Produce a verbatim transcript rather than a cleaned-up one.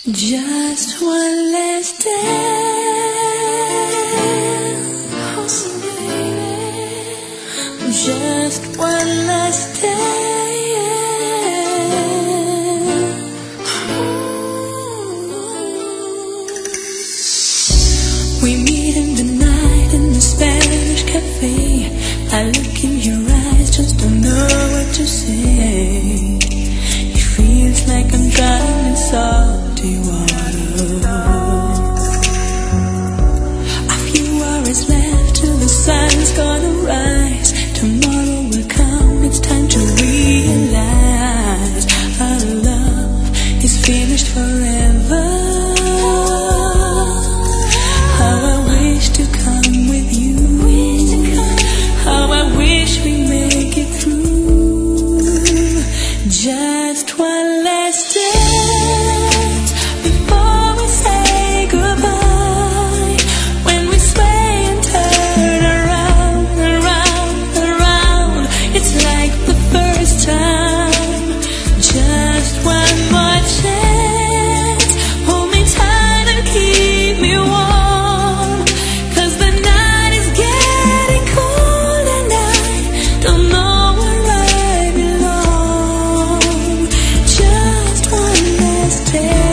Just one last dance, baby. Just one last dance. We meet in the night in the Spanish cafe. I look in your eyes, just don't know what to say. It feels like I'm drowning in salty water. A few hours left till the sun's gonna rise. Tomorrow will come, it's time to realize our love is finished forever. How I wish to come with you. How I wish we make it through. Just one last dance before we say goodbye. When we sway and turn around, around, around, it's like the first time. Just one more chance. Hold me tight and keep me warm, 'cause the night is getting cold and I don't know where I belong. Just one last day.